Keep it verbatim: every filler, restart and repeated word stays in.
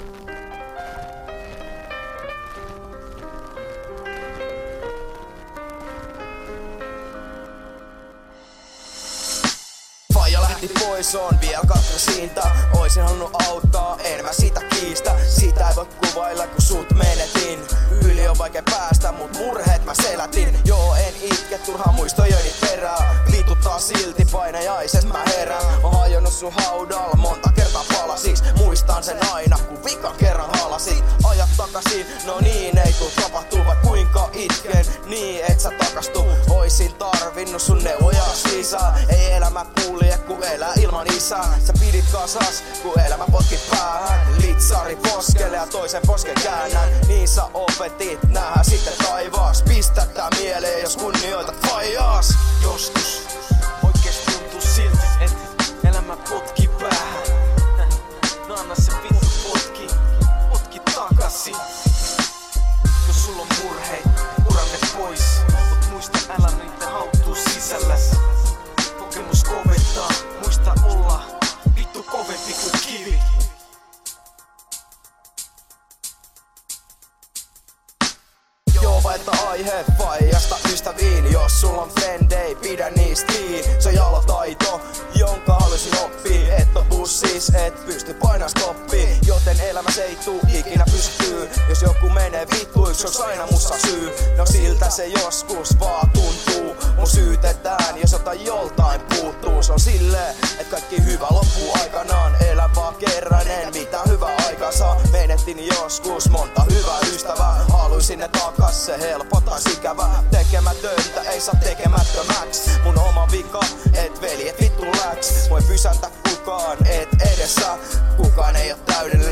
Faija lähti pois, on vielä katrasinta. Oisin halunnut auttaa, en mä sitä kiistä. Sitä ei voi kuvailla kun sut menetin. Yli on vaikea päästä, mut murheet mä selätin. Joo, en itke turhaa muistojeni perää. Vituttaa silti painajaisest mä herään. Oon hajonnut sun haudalla monta kertaa palasiks. Muistan sen aina kun vikan kerran halasit. Ajat takaisin, no niin ei tuu tapahtuu. Vai kuinka itken, niin et sä takastu. Oisin tarvinnut sun neuvojas lisää. Ei elämä kulje kun elää ilman isää. Sä pidit kasas kun elämä potki päähän. Litsari poskelle ja toisen posken käännän. Niin sä opetit nähdä sitten taivaas. Pistä tää mieleen jos kunnioitat faijas. Joskus oikeesti tuntuu silti, et elämä potki päähän. No anna se vittu potki, potki takaisin. Jos sulla on murheit, ura ne pois. Mut muista älä niitä hautuu sisälläs. Kokemus koventaa, muista olla vittu kovempi kuin kivi. Joo, vaihtaa aihe faijasta ystäviin. Jos sulla on frendei, pidä niistä kiinni. Se on jalotaito, jonka halusin oppii. Et on bussis, et pysty painaa stoppiin. Joten elämä se ei tuu ikinä pystyy. Jos joku menee vittuiksi, onks aina mussa syy? No siltä se joskus vaan tuntuu. Mun syytetään, jos jotain joltain puuttuu. Se on silleen, et kaikki hyvä loppuu aikanaan. Elä vaan kerran, en mitään hyvää aikaa saa. Menettin joskus monta hyvää ystävää. Haluisin ne takas, se helpotais ikävä. Tekemätöntä ei saa tekemättömäks. Mun oma vika, et veljet vittu läks. Voi pysäytä kukaan, et edessä. Kukaan ei oo täydellinen.